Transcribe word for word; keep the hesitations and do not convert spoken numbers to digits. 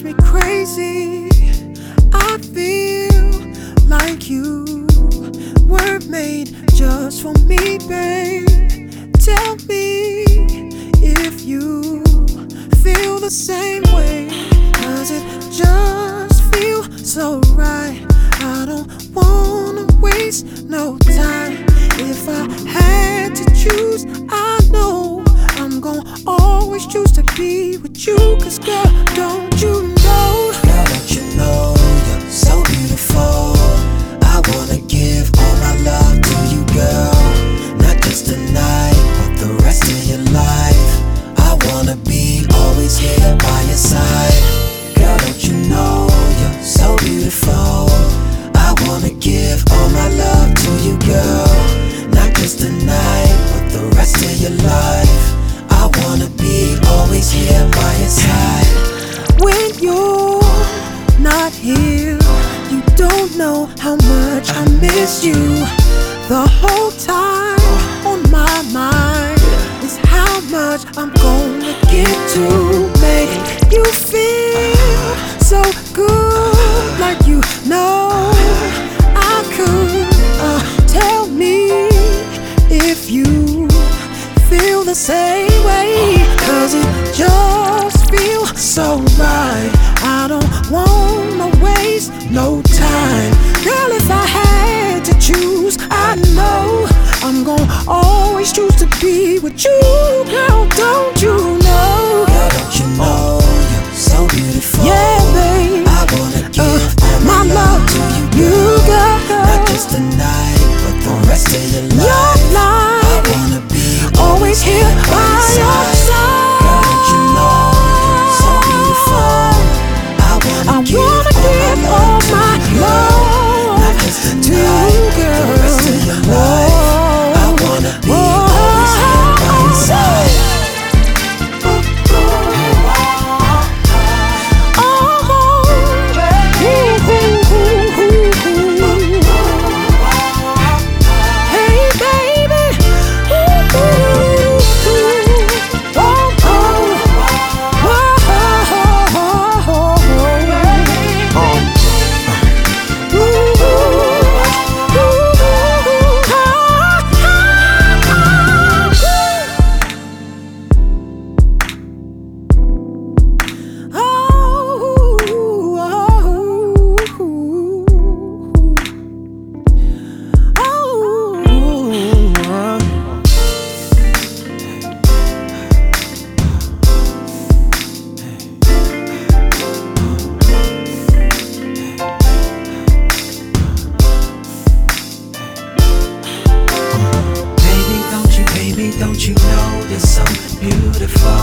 drives me crazy. I feel like you were made just for me, babe. Tell me if you feel the same way. Does it just feel so right? I don't wanna waste no time. If I had to choose, I know I'm gonna always choose to be with you. Cause girl, don't you know? Girl, don't you know you're so beautiful? I wanna give all my love to you, girl. Not just tonight, but the rest of your life. I wanna be always here by your side. Girl, don't you know you're so beautiful? I wanna give all my love to you, girl. Not just tonight, but the rest of your life. I wanna be always here by your side. When you're not here, you don't know how much I miss you. The whole time on my mind is how much I'm gonna get to make you feel so good. Like you know I could. uh, Tell me if you feel the same way. Cause it just feels so right. I don't wanna waste no time. Girl, if I had to choose, I know I'm gonna always choose to be with you. Girl, don't you know? Girl, don't you know you're so beautiful? Yeah, babe, I wanna give uh, all my, my love love to you, you, girl. girl. Not just tonight, but the rest of your life. Your life. I wanna be Always here by your side. Girl, don't you know you're so beautiful? I wanna, I give, wanna all give my all love my to you, love not just to tonight, you, but girl. the rest of your life. I wanna be Oh, always here by your side. Don't you know you're so beautiful?